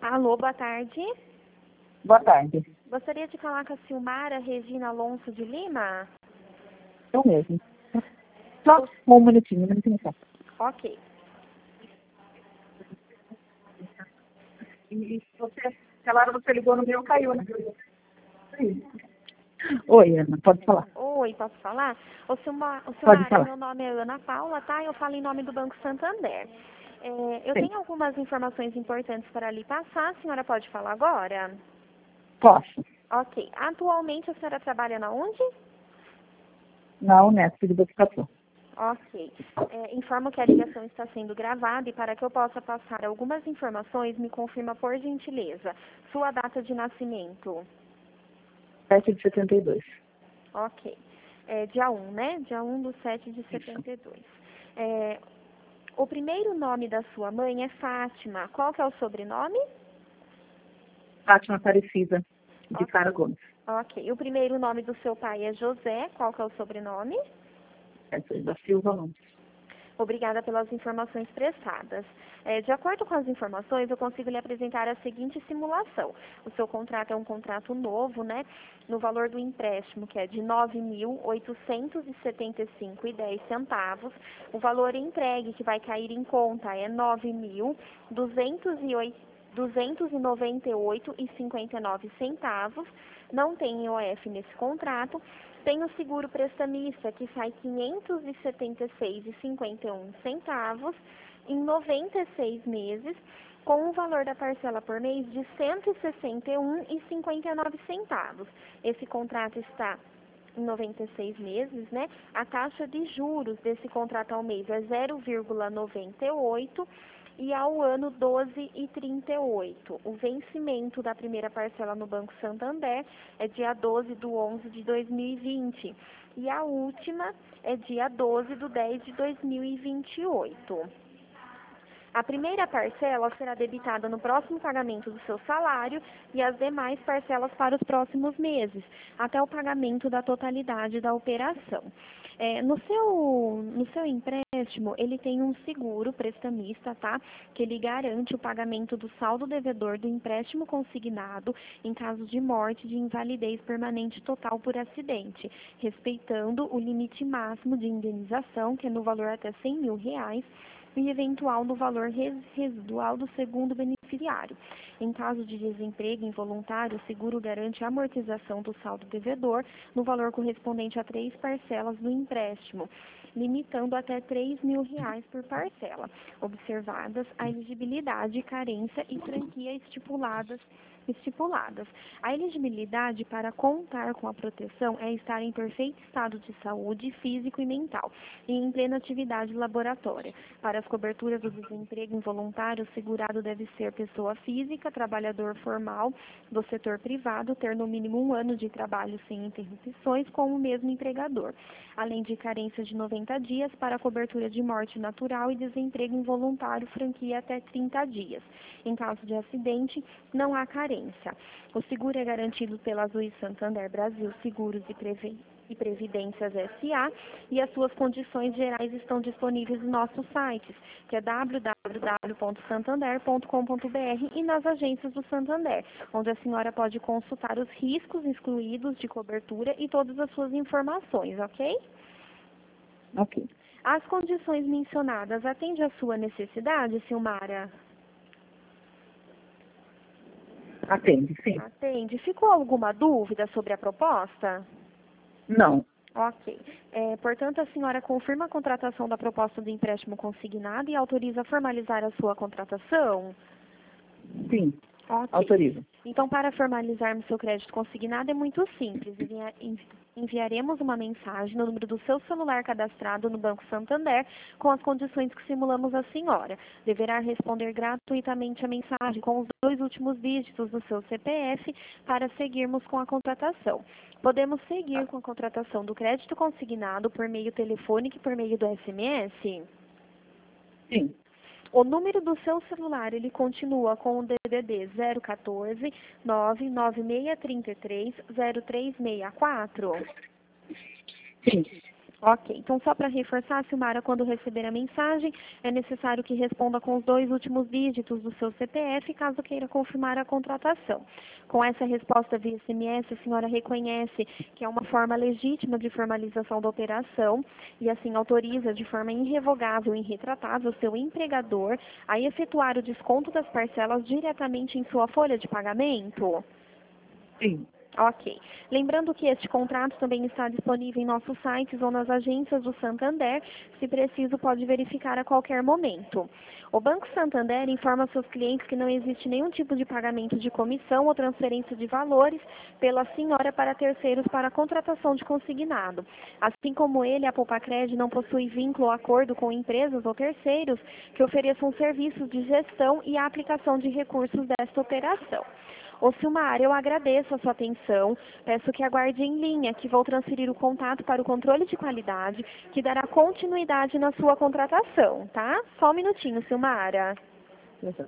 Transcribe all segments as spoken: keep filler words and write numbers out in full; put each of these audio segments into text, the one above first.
Alô, boa tarde. Boa tarde. Gostaria de falar com a Silmara Regina Alonso de Lima? Eu mesmo. Só um minutinho, um minutinho só. Ok. E você, aquela hora você ligou no meu, caiu, né? Oi, Ana, pode falar. Oi, posso falar? Ô, Silma, ô, Pode Silmara, falar. meu nome é Ana Paula, tá? Eu falo em nome do Banco Santander. É, eu Sim. tenho algumas informações importantes para lhe passar. A senhora pode falar agora? Posso. Ok. Atualmente a senhora trabalha na onde? Na Unesp de Botucatu. Ok. É, informo que a ligação está sendo gravada e para que eu possa passar algumas informações, me confirma por gentileza. Sua data de nascimento. sete de setenta e dois. Ok. É, dia um, né? Dia um do sete de Isso. setenta e dois. É, o primeiro nome da sua mãe é Fátima. Qual que é o sobrenome? Fátima Aparecida, de Ok. Sara Gomes. Ok. O primeiro nome do seu pai é José. Qual que é o sobrenome? Essa é da Silva Gomes. Obrigada pelas informações prestadas. É, de acordo com as informações, eu consigo lhe apresentar a seguinte simulação. O seu contrato é um contrato novo, né? No valor do empréstimo, que é de nove mil oitocentos e setenta e cinco reais e dez centavos. O valor entregue que vai cair em conta é nove mil duzentos e noventa e oito reais e cinquenta e nove centavos. Não tem I O F nesse contrato. Tem o seguro prestamista, que sai quinhentos e setenta e seis reais e cinquenta e um centavos em noventa e seis meses, com o valor da parcela por mês de cento e sessenta e um reais e cinquenta e nove centavos. Esse contrato está em noventa e seis meses, né? A taxa de juros desse contrato ao mês é zero vírgula noventa e oito e ao ano doze vírgula trinta e oito. O vencimento da primeira parcela no Banco Santander é dia doze de onze de dois mil e vinte e a última é dia doze de dez de dois mil e vinte e oito. A primeira parcela será debitada no próximo pagamento do seu salário e as demais parcelas para os próximos meses, até o pagamento da totalidade da operação. É, no seu, no seu empréstimo, ele tem um seguro prestamista, tá? Que ele garante o pagamento do saldo devedor do empréstimo consignado em caso de morte, de invalidez permanente total por acidente, respeitando o limite máximo de indenização, que é no valor até cem mil reais, e eventual no valor residual do segundo beneficiário. Em caso de desemprego involuntário, o seguro garante a amortização do saldo devedor no valor correspondente a três parcelas do empréstimo, limitando até três mil reais por parcela, observadas a elegibilidade, carência e franquia estipuladas estipuladas. A elegibilidade para contar com a proteção é estar em perfeito estado de saúde físico e mental e em plena atividade laboratória. Para as coberturas do desemprego involuntário, o segurado deve ser pessoa física, trabalhador formal do setor privado, ter no mínimo um ano de trabalho sem interrupções com o mesmo empregador, além de carência de noventa dias para a cobertura de morte natural e desemprego involuntário, franquia até trinta dias. Em caso de acidente, não há carência. O seguro é garantido pela Azul Santander Brasil Seguros e, Previ e Previdências S A e as suas condições gerais estão disponíveis nos nossos sites, que é w w w ponto santander ponto com ponto b r e nas agências do Santander, onde a senhora pode consultar os riscos excluídos de cobertura e todas as suas informações, ok? Ok. As condições mencionadas atendem à sua necessidade, Silmara? Atende, sim. Atende. Ficou alguma dúvida sobre a proposta? Não. Ok. É, portanto, a senhora confirma a contratação da proposta do empréstimo consignado e autoriza a formalizar a sua contratação? Sim. Ok. Autoriza. Então, para formalizarmos seu crédito consignado é muito simples. Envia- envi- Enviaremos uma mensagem no número do seu celular cadastrado no Banco Santander com as condições que simulamos à senhora. Deverá responder gratuitamente a mensagem com os dois últimos dígitos do seu C P F para seguirmos com a contratação. Podemos seguir com a contratação do crédito consignado por meio telefônico e por meio do S M S? Sim. O número do seu celular, ele continua com o D D D zero quatorze, nove nove seis três três, zero três seis quatro? Sim. Ok, então só para reforçar, Silmara, quando receber a mensagem, é necessário que responda com os dois últimos dígitos do seu C P F, caso queira confirmar a contratação. Com essa resposta via S M S, a senhora reconhece que é uma forma legítima de formalização da operação e assim autoriza de forma irrevogável e irretratável o seu empregador a efetuar o desconto das parcelas diretamente em sua folha de pagamento? Sim. Ok. Lembrando que este contrato também está disponível em nossos sites ou nas agências do Santander. Se preciso, pode verificar a qualquer momento. O Banco Santander informa seus clientes que não existe nenhum tipo de pagamento de comissão ou transferência de valores pela senhora para terceiros para a contratação de consignado. Assim como ele, a Poupacred não possui vínculo ou acordo com empresas ou terceiros que ofereçam serviços de gestão e a aplicação de recursos desta operação. Ô Silmara, eu agradeço a sua atenção, peço que aguarde em linha, que vou transferir o contato para o controle de qualidade, que dará continuidade na sua contratação, tá? Só um minutinho, Silmara. Exato.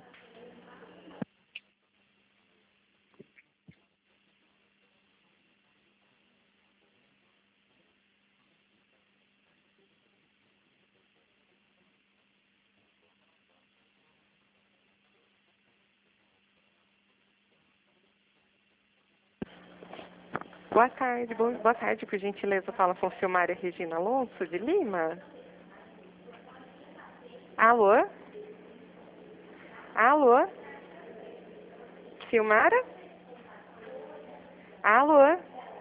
Boa tarde, boa, boa tarde, por gentileza, fala com Silmara Regina Alonso, de Lima. Alô? Alô? Silmara? Alô?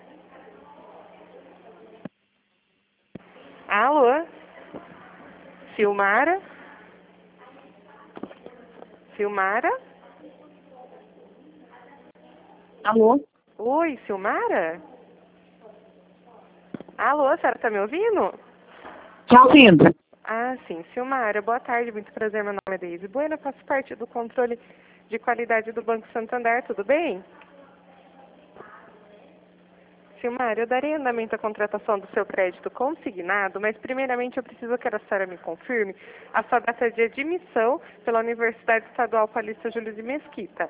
Alô? Silmara? Silmara? Alô? Oi, Silmara? Alô, a senhora tá me ouvindo? Te ouvindo. Ah, sim, Silmara, boa tarde, muito prazer, meu nome é Deise Bueno, faço parte do controle de qualidade do Banco Santander, tudo bem? Silmara, eu darei andamento à contratação do seu crédito consignado, mas primeiramente eu preciso que a senhora me confirme a sua data de admissão pela Universidade Estadual Paulista Júlio de Mesquita.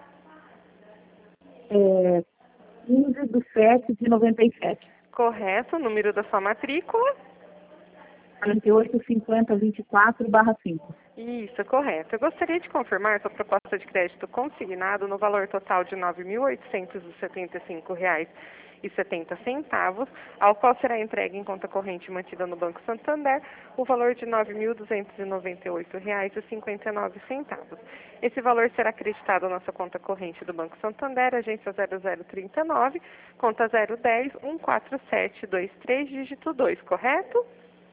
É, quinze de sete de noventa e sete. Correto, o número da sua matrícula? quarenta e oito, cinquenta, vinte e quatro, barra cinco. Isso, correto. Eu gostaria de confirmar sua proposta de crédito consignado no valor total de nove mil oitocentos e setenta e cinco reais e setenta centavos, ao qual será entregue em conta corrente mantida no Banco Santander o valor de nove mil duzentos e noventa e oito reais e cinquenta e nove centavos. Esse valor será acreditado na sua conta corrente do Banco Santander, agência zero zero trinta e nove, conta zero dez, um quatro sete dois três, dígito dois, correto?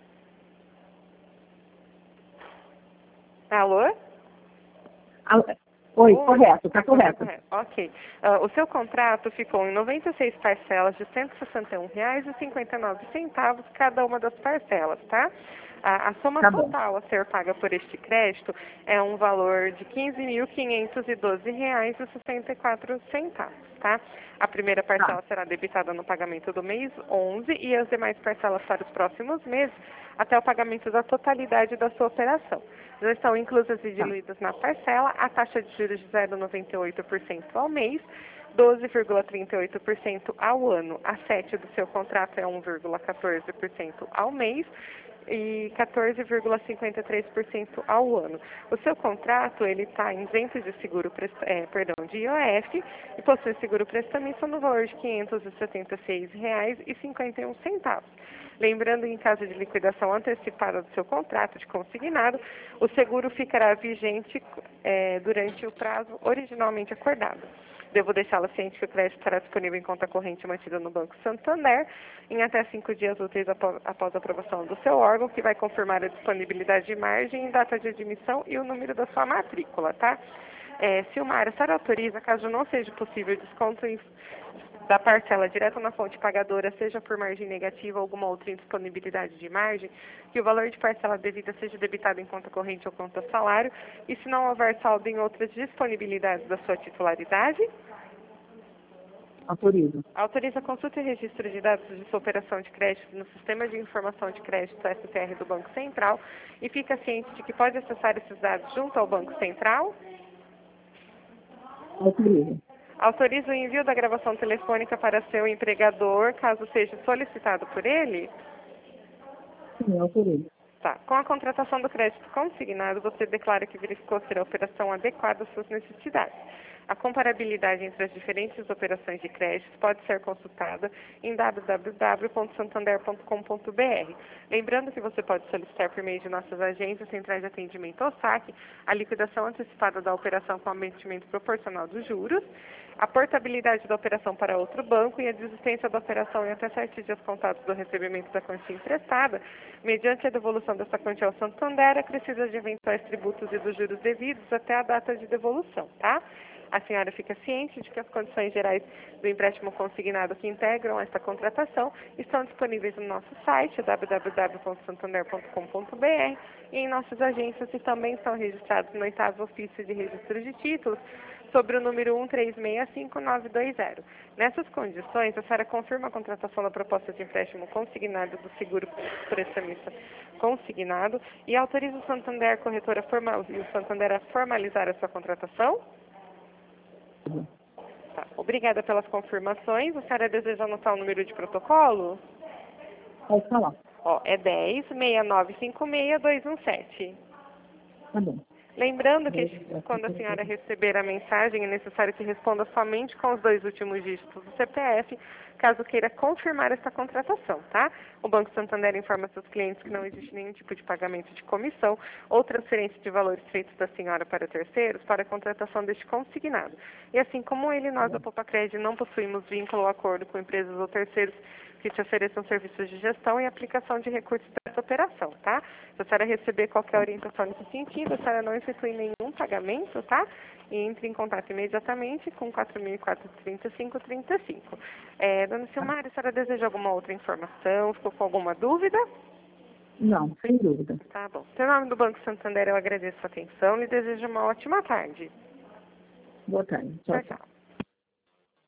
Alô? Alô? Oi, Oi, correto, está tá correto. correto. Ok. Ah, o seu contrato ficou em noventa e seis parcelas de cento e sessenta e um reais e cinquenta e nove centavos cada uma das parcelas, tá? A, a soma Tá bom. total a ser paga por este crédito é um valor de quinze mil quinhentos e doze reais e sessenta e quatro centavos, tá? A primeira parcela Tá. será debitada no pagamento do mês onze e as demais parcelas para os próximos meses até o pagamento da totalidade da sua operação. Já estão inclusas e Tá. diluídas na parcela a taxa de juros de zero vírgula noventa e oito por cento ao mês, doze vírgula trinta e oito por cento ao ano. A sete do seu contrato é um vírgula quatorze por cento ao mês e quatorze vírgula cinquenta e três por cento ao ano. O seu contrato ele está isento de seguro, é, perdão, de I O F e possui seguro prestamista no valor de quinhentos e setenta e seis reais e cinquenta e um centavos. Lembrando que em caso de liquidação antecipada do seu contrato de consignado, o seguro ficará vigente é, durante o prazo originalmente acordado. Devo deixá-la ciente que o crédito estará disponível em conta corrente mantida no Banco Santander em até cinco dias úteis após a aprovação do seu órgão, que vai confirmar a disponibilidade de margem, data de admissão e o número da sua matrícula, tá? É, Silmara, a senhora autoriza, caso não seja possível desconto em da parcela direto na fonte pagadora, seja por margem negativa ou alguma outra indisponibilidade de margem, que o valor de parcela devida seja debitado em conta corrente ou conta salário, e se não houver saldo em outras disponibilidades da sua titularidade, Autorizo. autoriza a consulta e registro de dados de sua operação de crédito no Sistema de Informação de Crédito S T R do Banco Central e fica ciente de que pode acessar esses dados junto ao Banco Central. Autorizo. Autoriza o envio da gravação telefônica para seu empregador, caso seja solicitado por ele? Sim, eu autorei. Tá. Com a contratação do crédito consignado, você declara que verificou ser a operação adequada às suas necessidades. A comparabilidade entre as diferentes operações de crédito pode ser consultada em w w w ponto santander ponto com ponto b r. Lembrando que você pode solicitar por meio de nossas agências, centrais de atendimento ou saque, a liquidação antecipada da operação com abatimento proporcional dos juros, a portabilidade da operação para outro banco e a desistência da operação em até sete dias contados do recebimento da quantia emprestada, mediante a devolução dessa quantia ao Santander, acrescida de eventuais tributos e dos juros devidos até a data de devolução, tá? A senhora fica ciente de que as condições gerais do empréstimo consignado que integram esta contratação estão disponíveis no nosso site, w w w ponto santander ponto com ponto b r, e em nossas agências que também estão registrados no oitavo ofício de registro de títulos, sobre o número um três seis cinco nove dois zero. Nessas condições, a senhora confirma a contratação da proposta de empréstimo consignado do seguro prestamista consignado e autoriza o Santander corretora formal e o Santander a formalizar a sua contratação? Tá. Obrigada pelas confirmações. A senhora deseja anotar o número de protocolo? Pode falar. Ó, é dez, seis nove cinco seis, dois um sete. Tá bom. Lembrando que quando a senhora receber a mensagem, é necessário que responda somente com os dois últimos dígitos do C P F, caso queira confirmar essa contratação, tá? O Banco Santander informa seus clientes que não existe nenhum tipo de pagamento de comissão ou transferência de valores feitos da senhora para terceiros para a contratação deste consignado. E assim como ele, nós da Popacred não possuímos vínculo ou acordo com empresas ou terceiros que te ofereçam serviços de gestão e aplicação de recursos dessa operação, tá? Se a senhora receber qualquer orientação nesse sentido, a senhora não efetue nenhum pagamento, tá? E entre em contato imediatamente com quatro mil e quatro, trinta e cinco, trinta e cinco. É, dona Silmara, a senhora deseja alguma outra informação? Ficou com alguma dúvida? Não, sem dúvida. Tá bom. Em nome do Banco Santander, eu agradeço a atenção e desejo uma ótima tarde. Boa tarde. Tchau, Tchau, tchau.